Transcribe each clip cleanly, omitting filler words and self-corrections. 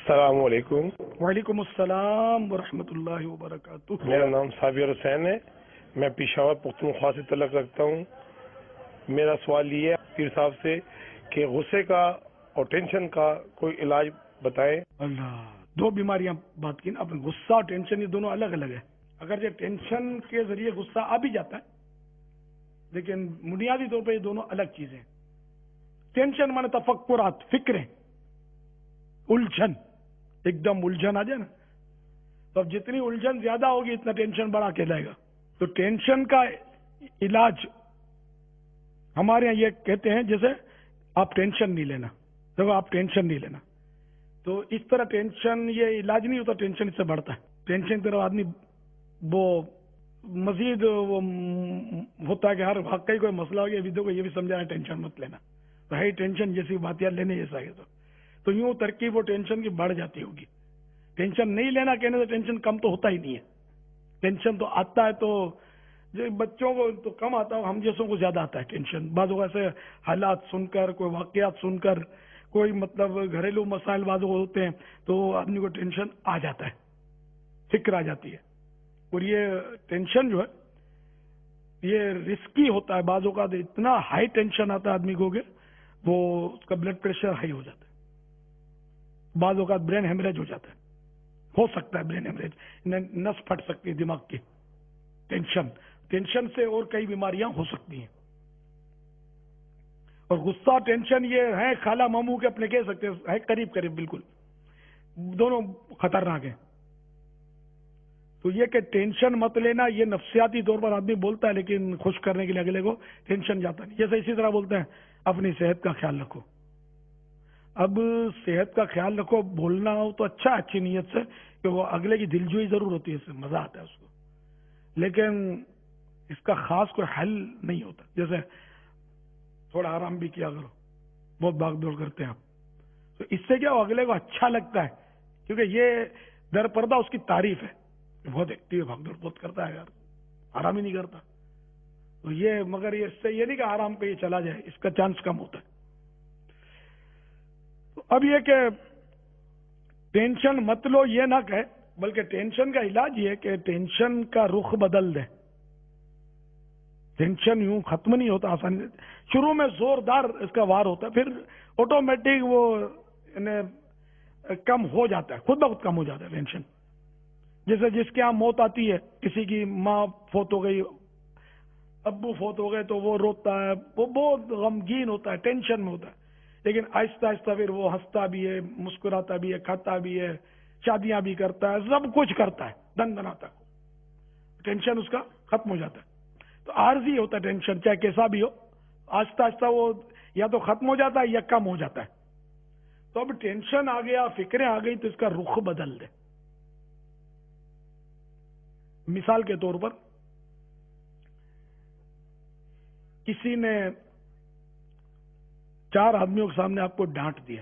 السلام علیکم. وعلیکم السلام ورحمۃ اللہ وبرکاتہ. میرا نام صابر حسین ہے. میں پشاور پختونخوا سے تعلق رکھتا ہوں. میرا سوال یہ ہے پیر صاحب سے کہ غصے کا اور ٹینشن کا کوئی علاج بتائیں. اللہ، دو بیماریاں بات کی نا آپ نے. غصہ اور ٹینشن یہ دونوں الگ الگ ہے. اگر یہ ٹینشن کے ذریعے غصہ آ بھی جاتا ہے لیکن بنیادی طور پہ یہ دونوں الگ چیزیں ہیں. ٹینشن مانے تفکرات، فکریں، الجھن، ایک دم الجھن آ جائے نا، تو اب جتنی الجھن زیادہ ہوگی اتنا ٹینشن بڑا کہلائے گا. تو ٹینشن کا علاج ہمارے یہاں یہ کہتے ہیں جیسے آپ ٹینشن نہیں لینا. دیکھو آپ ٹینشن نہیں لینا تو اس طرح ٹینشن یہ علاج نہیں ہوتا، ٹینشن اس سے بڑھتا ہے. ٹینشن کی طرف آدمی وہ مزید وہ ہوتا ہے کہ ہر واقعی کوئی مسئلہ ہو گیا دیکھو یہ بھی سمجھانا ٹینشن مت لینا، تو ہے ٹینشن جیسی بات یار لینے جیسا ہے. تو یوں ترکیب وہ ٹینشن کی بڑھ جاتی ہوگی. ٹینشن نہیں لینا کہنے سے ٹینشن کم تو ہوتا ہی نہیں ہے. ٹینشن تو آتا ہے تو جو بچوں کو تو کم آتا ہے، ہم جیسوں کو زیادہ آتا ہے ٹینشن. بعض اوقات ایسے حالات سن کر، کوئی واقعات سن کر، کوئی مطلب گھریلو مسائل بعض اوقات ہوتے ہیں تو آدمی کو ٹینشن آ جاتا ہے، فکر آ جاتی ہے. اور یہ ٹینشن جو ہے یہ رسکی ہوتا ہے. بعض اوقات اتنا ہائی ٹینشن آتا ہے آدمی کو کہ وہ اس کا بلڈ پریشر ہائی ہو جاتا ہے. بعض اوقات برین ہیمریج ہو جاتا ہے، ہو سکتا ہے برین ہیمریج، نس پھٹ سکتی ہے دماغ کی. ٹینشن سے اور کئی بیماریاں ہو سکتی ہیں. اور غصہ ٹینشن یہ ہے خالہ ماموں کے اپنے کہہ سکتے ہیں، قریب قریب بالکل دونوں خطرناک ہیں. تو یہ کہ ٹینشن مت لینا یہ نفسیاتی طور پر آدمی بولتا ہے لیکن خوش کرنے کے لیے اگلے کو ٹینشن جاتا نہیں. جیسے اسی طرح بولتے ہیں اپنی صحت کا خیال رکھو. اب صحت کا خیال رکھو بولنا ہو تو اچھا، اچھی نیت سے کہ وہ اگلے کی دلجوئی ضرور ہوتی ہے، اس سے مزہ آتا ہے اس کو، لیکن اس کا خاص کوئی حل نہیں ہوتا. جیسے تھوڑا آرام بھی کیا کرو، بہت بھاگ دوڑ کرتے ہیں آپ تو اس سے کیا ہو اگلے کو اچھا لگتا ہے کیونکہ یہ در پردہ اس کی تعریف ہے، بہت ایکٹیو ہے، بھاگ دوڑ بہت کرتا ہے یار، آرام ہی نہیں کرتا. تو یہ مگر یہ اس سے یہ نہیں کہ آرام پہ یہ چلا جائے، اس کا چانس کم ہوتا ہے. تو اب یہ کہ ٹینشن مت لو یہ نہ کہے، بلکہ ٹینشن کا علاج یہ کہ ٹینشن کا رخ بدل دے. ٹینشن یوں ختم نہیں ہوتا آسانی سے. شروع میں زوردار اس کا وار ہوتا ہے، پھر آٹومیٹک وہ کم ہو جاتا ہے، خود بخود کم ہو جاتا ہے ٹینشن. جیسے جس کے یہاں موت آتی ہے، کسی کی ماں فوت ہو گئی، ابو فوت ہو گئے تو وہ روتا ہے، وہ بہت غمگین ہوتا ہے، ٹینشن میں ہوتا ہے. لیکن آہستہ آہستہ پھر وہ ہنستا بھی ہے، مسکراتا بھی ہے، کھاتا بھی ہے، شادیاں بھی کرتا ہے، سب کچھ کرتا ہے، دن دناتا ہے. ٹینشن اس کا ختم ہو جاتا ہے. تو عارضی ہوتا ہے ٹینشن، چاہے کیسا بھی ہو، آہستہ آہستہ وہ یا تو ختم ہو جاتا ہے یا کم ہو جاتا ہے. تو اب ٹینشن آ گیا، فکریں آ گئی تو اس کا رخ بدل دے. مثال کے طور پر کسی نے 4 آدمیوں کے سامنے آپ کو ڈانٹ دیا،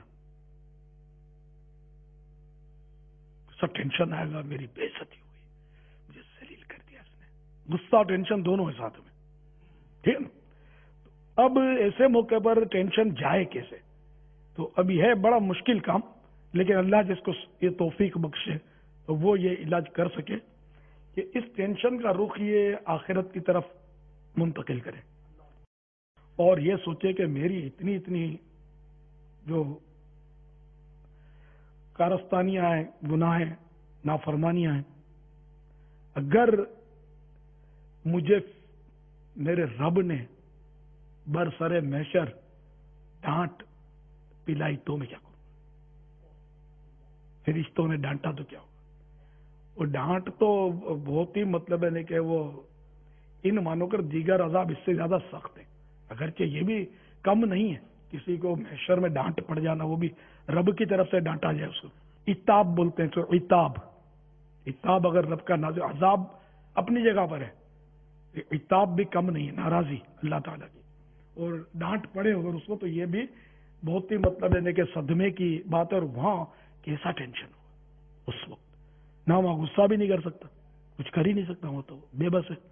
سب ٹینشن آئے گا، میری بے عزتی ہوئی، مجھے ذلیل کر دیا اس نے. غصہ اور ٹینشن دونوں ہیں ساتھ میں، ٹھیک ہے نا. اب ایسے موقع پر ٹینشن جائے کیسے؟ تو اب یہ ہے بڑا مشکل کام، لیکن اللہ جس کو یہ توفیق بخشے تو وہ یہ علاج کر سکے کہ اس ٹینشن کا رخ یہ آخرت کی طرف منتقل کرے اور یہ سوچے کہ میری اتنی جو کارستانیاں ہیں، گناہ ہیں، نافرمانیاں ہیں، اگر مجھے میرے رب نے برسر محشر ڈانٹ پلائی تو میں کیا کروں؟ فرشتوں نے ڈانٹا تو کیا ہوگا؟ وہ ڈانٹ تو بہت ہی مطلب ہے کہ وہ ان مانو کر دیگر عذاب اس سے زیادہ سخت ہے. اگرچہ یہ بھی کم نہیں ہے، کسی کو محشر میں ڈانٹ پڑ جانا، وہ بھی رب کی طرف سے ڈانٹا جائے، اس کو عتاب بولتے ہیں. تو عتاب اگر رب کا نازل، عذاب اپنی جگہ پر ہے، عتاب بھی کم نہیں ہے، ناراضی اللہ تعالیٰ کی، اور ڈانٹ پڑے اگر اس کو تو یہ بھی بہت ہی مطلب ہے کہ صدمے کی بات ہے. اور وہاں کیسا ٹینشن ہو اس وقت، نہ وہاں غصہ بھی نہیں کر سکتا، کچھ کر ہی نہیں سکتا، وہ تو بے بس ہے.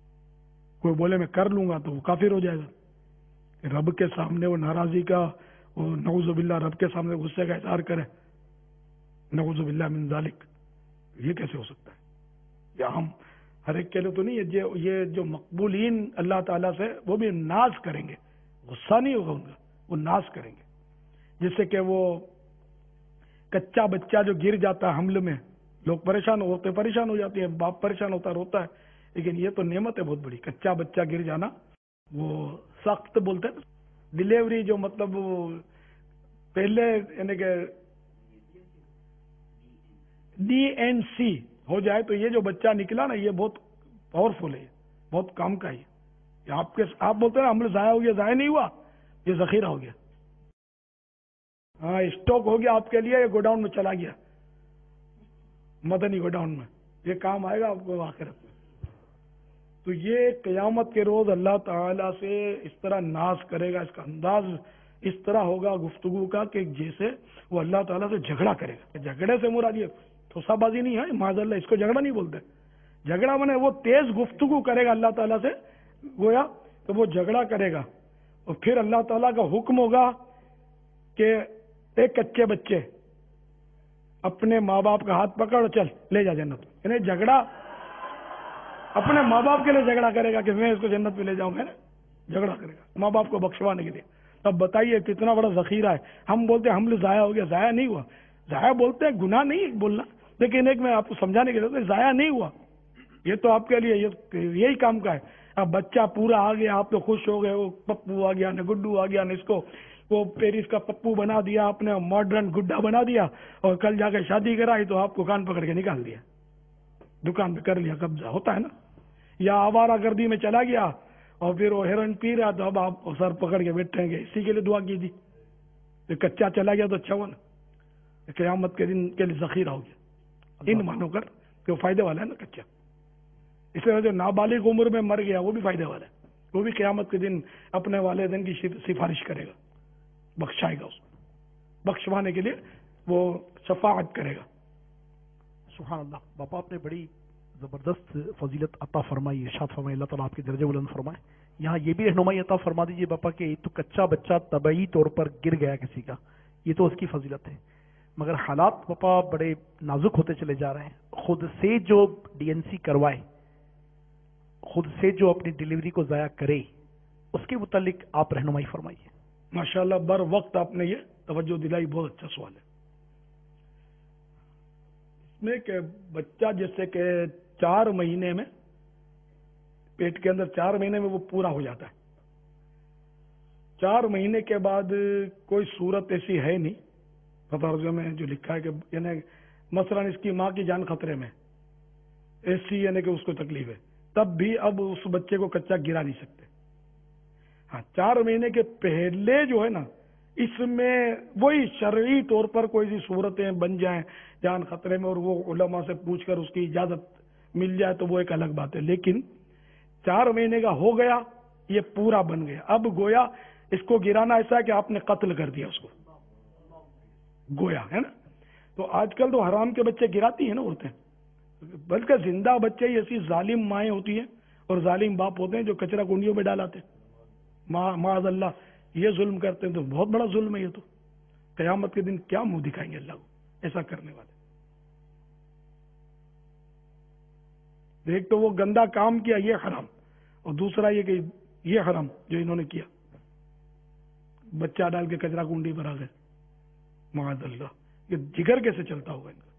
کوئی بولے میں کر لوں گا تو وہ کافر ہو جائے گا. رب کے سامنے وہ ناراضی کا وہ नऊज़ु बिल्लाह रब के सामने गुस्से का इजहार करे, नऊज़ु बिल्लाह मिन ज़ालिक, ये कैसे हो सकता है? या हम हर एक के लिए तो नहीं है, ये जो मकबूलीन अल्लाह ताला से वो भी नाज करेंगे, गुस्सा नहीं होगा उनका, वो नाज करेंगे। जिससे कि वो कच्चा बच्चा जो गिर जाता है हमले में, लोग परेशान हो जाते हैं, बाप परेशान होता रोता है, लेकिन ये तो नेमत है बहुत बड़ी। कच्चा बच्चा गिर जाना, वो सख्त बोलते हैं डिलीवरी, जो मतलब पहले यानी कि DNC हो जाए तो ये जो बच्चा निकला ना, ये बहुत पावरफुल है, बहुत काम का है। आप बोलते हैं ना हमले जाया हो गया, जाया नहीं हुआ, ये जखीरा हो गया। हाँ, स्टॉक हो गया आपके लिए, ये गोडाउन में चला गया, मदनी गोडाउन में, ये काम आएगा आपको आखिरत में। तो ये क़यामत के रोज अल्लाह ताला से इस तरह नाज करेगा, इसका अंदाज इस तरह होगा गुफ्तगू का कि जैसे वो अल्लाह ताला से झगड़ा करेगा। झगड़े से मुराद ये ठोसाबाजी नहीं है, माज़अल्लाह, इसको झगड़ा नहीं बोलते। झगड़ा माने वो तेज गुफ्तगू करेगा अल्लाह ताला से, गोया तो वो झगड़ा करेगा, और फिर अल्लाह ताला का हुक्म होगा कि एक कच्चे बच्चे अपने माँ बाप का हाथ पकड़ चल ले जा जन्नत। यानी झगड़ा अपने माँ बाप के लिए झगड़ा करेगा कि मैं इसको जन्नत में ले जाऊंगा, झगड़ा करेगा माँ बाप को बख्शवाने के लिए। तब बताइए कितना बड़ा जखीरा है। हम बोलते हैं हमले जाया हो गया, जाया नहीं हुआ। जाया बोलते हैं, गुनाह नहीं बोलना, लेकिन एक मैं आपको समझाने के लिए, जाया नहीं हुआ, ये तो आपके लिए यही काम का है। अब बच्चा पूरा आ गया, आप तो खुश हो गए, वो पप्पू आ गया, न गुड्डू आ गया, न इसको वो पेरिस का पप्पू बना दिया, आपने मॉडर्न गुड्डा बना दिया, और कल जाकर शादी कराई तो आपको कान पकड़ के निकाल दिया, दुकान पे कर लिया कब्जा, होता है ना। या आवारा गर्दी में चला गया और फिर वो हेरोइन पी रहा, तो अब आप सर पकड़ के बैठेंगे, इसी के लिए दुआ की थी। तो कच्चा चला गया तो अच्छा हुआ ना, क़यामत के दिन के लिए जखीरा हो गया। इन मानो कर कि वो फायदे वाला है ना कच्चा। इसलिए जो नाबालिग उम्र में मर गया वो भी फायदे वाला है, वो भी क़यामत के दिन अपने वालिदैन की सिफारिश करेगा, बख्शाएगा उसको, बख्शवाने के लिए वो शफाअत करेगा। सुभान अल्लाह। बापा आपने बड़ी जबरदस्त फजीलत अता फरमाई, इरशाद फरमाई, अल्लाह ताला आपके दर्जे बुलंद फरमाए। यहाँ ये भी रहनुमाई अता फरमा दीजिए बापा कि तो कच्चा बच्चा तबई तौर पर गिर गया किसी का, ये तो उसकी फजीलत है, मगर हालात बापा बड़े नाजुक होते चले जा रहे हैं। खुद से जो DNC करवाए, खुद से जो अपनी डिलीवरी को ज़ाया करे, उसके मुतालिक आप रहनुमाई फरमाइए। माशाल्लाह, बर वक्त आपने ये तवज्जो दिलाई, बहुत अच्छा सवाल है। इसमें कि बच्चा जैसे कि 4 महीने में, पेट के अंदर 4 महीने में वो पूरा हो जाता है। 4 महीने के बाद कोई सूरत ऐसी है नहीं फतवा में जो लिखा है कि यानी मसलन इसकी माँ की जान खतरे में, ऐसी यानी कि उसको तकलीफ है, तब भी अब उस बच्चे को कच्चा गिरा नहीं सकते। हाँ, 4 महीने के पहले जो है ना, इसमें वही शरई तौर पर कोई सी सूरतें बन जाएं जान खतरे में, और वो उलमा से पूछकर उसकी इजाजत मिल जाए तो वो एक अलग बात है। लेकिन 4 महीने का हो गया, ये पूरा बन गया, अब गोया इसको गिराना ऐसा है कि आपने कत्ल कर दिया उसको, गोया, है ना। तो आजकल तो हराम के बच्चे गिराती है ना औरतें, बल्कि जिंदा बच्चे ही ऐसी जालिम माएँ होती हैं और जालिम बाप होते हैं जो कचरा कुंडियों में डालाते हैं, माज़अल्लाह, ये जुल्म करते हैं। तो बहुत बड़ा जुल्म है ये तो। क़यामत के दिन क्या मुंह दिखाएंगे अल्लाह को ऐसा करने वाले। एक तो वो गंदा काम किया, ये हराम, और दूसरा ये कि ये हराम जो इन्होंने किया, बच्चा डाल के कचरा कुंडी पर आ गए, माज़अल्लाह, ये जिगर कैसे चलता होगा इनका।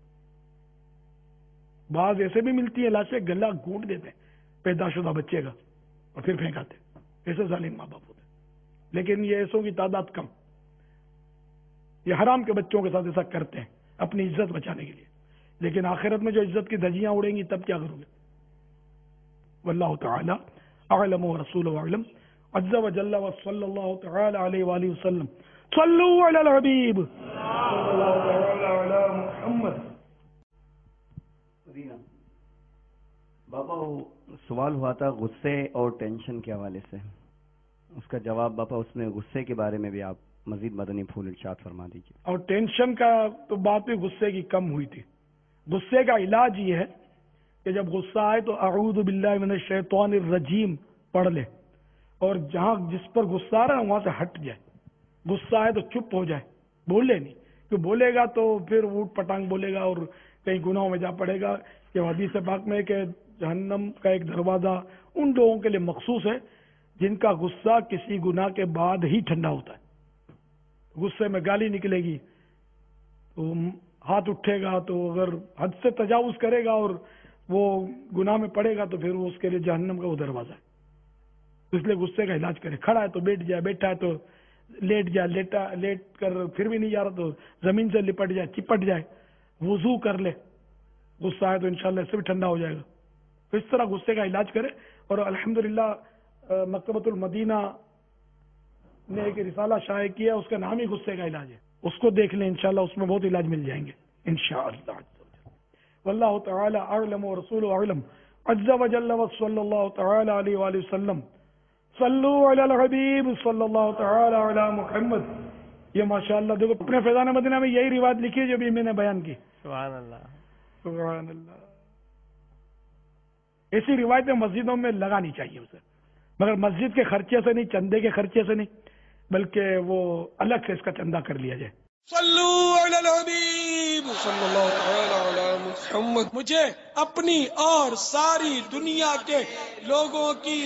बाज ऐसे भी मिलती है लाशें, गला घूंट देते हैं पैदाशुदा बच्चे का और फिर फेंक आते, ऐसे जालिम माँ बाप होते। लेकिन ये ऐसों की तादाद कम, ये हराम के बच्चों के साथ ऐसा करते हैं अपनी इज्जत बचाने के लिए। लेकिन आखिरत में जो इज्जत की धज्जियां उड़ेंगी तब क्या करोगे। वल्लाहु तआला अअलम व रसूलुहु अअलम। अज़्ज़ा व जल्ला व सल्लल्लाहु तआला अलैहि व आलिहि वसल्लम। सल्लु अलल हबीब सल्लल्लाहु तआला अला मुहम्मद। बाबा, वो सवाल हुआ था गुस्से और टेंशन के हवाले से, उसका जवाब बाबा उसमें गुस्से के बारे में भी आप मजीद मदनी फूल इरशाद फरमा दीजिए। और टेंशन का तो बात भी गुस्से की कम हुई थी। गुस्से का इलाज ये है कि जब गुस्सा आए तो अऊज़ु बिल्लाहि मिनश शैतानिर रजीम पढ़ ले, और जहां जिस पर गुस्सा आ रहा है वहां से हट जाए, गुस्सा है तो चुप हो जाए, बोले नहीं, क्यों बोलेगा तो फिर ऊट पटांग बोलेगा और कहीं गुनाहों में जा पड़ेगा। कि हदीस पाक में कि जहन्नम का एक दरवाजा उन लोगों के लिए मखसूस है जिनका गुस्सा किसी गुनाह के बाद ही ठंडा होता है। गुस्से में गाली निकलेगी तो हाथ उठेगा, तो अगर हद से तजावुज करेगा और वो गुनाह में पड़ेगा तो फिर वो उसके लिए जहन्नम का वो दरवाजा है। तो इसलिए गुस्से का इलाज करे। खड़ा है तो बैठ जाए, बैठा है तो लेट जाए, लेट कर फिर भी नहीं जा रहा तो जमीन से लिपट जाए, चिपट जाए, वुजू कर ले। गुस्सा है तो इंशाल्लाह इससे भी ठंडा हो जाएगा। तो इस तरह गुस्से का इलाज करे। और अल्हम्दुलिल्लाह मकतबतुल मदीना ने एक रिसाला शाये किया, उसका नाम ही गुस्से का इलाज है। उसको देख लें, इंशाल्लाह उसमें बहुत इलाज मिल जाएंगे इंशाअल्लाह। वल्लाहु तआला अअलम व रसूलुहु अअलम। अज़्ज़ा व जल्ल व सल्लल्लाहु तआला अलैहि व आलिहि वसल्लम। सल्लु अलल हबीब सल्लल्लाहु तआला अला मुहम्मद। ये माशाअल्लाह देखो अपने फैज़ान मदीना में यही रिवायत लिखी है जो भी मैंने बयान की। सुभान अल्लाह, सुभान अल्लाह। ऐसी रिवायतें मस्जिदों में लगानी चाहिए उसे, मगर मस्जिद के खर्चे से नहीं, चंदे के खर्चे से नहीं, बल्कि वो अलग से इसका चंदा कर लिया जाए। सल्लु अलल हबीब सल्लल्लाहु तआला अला मुहम्मद। मुझे अपनी और सारी दुनिया के लोगों की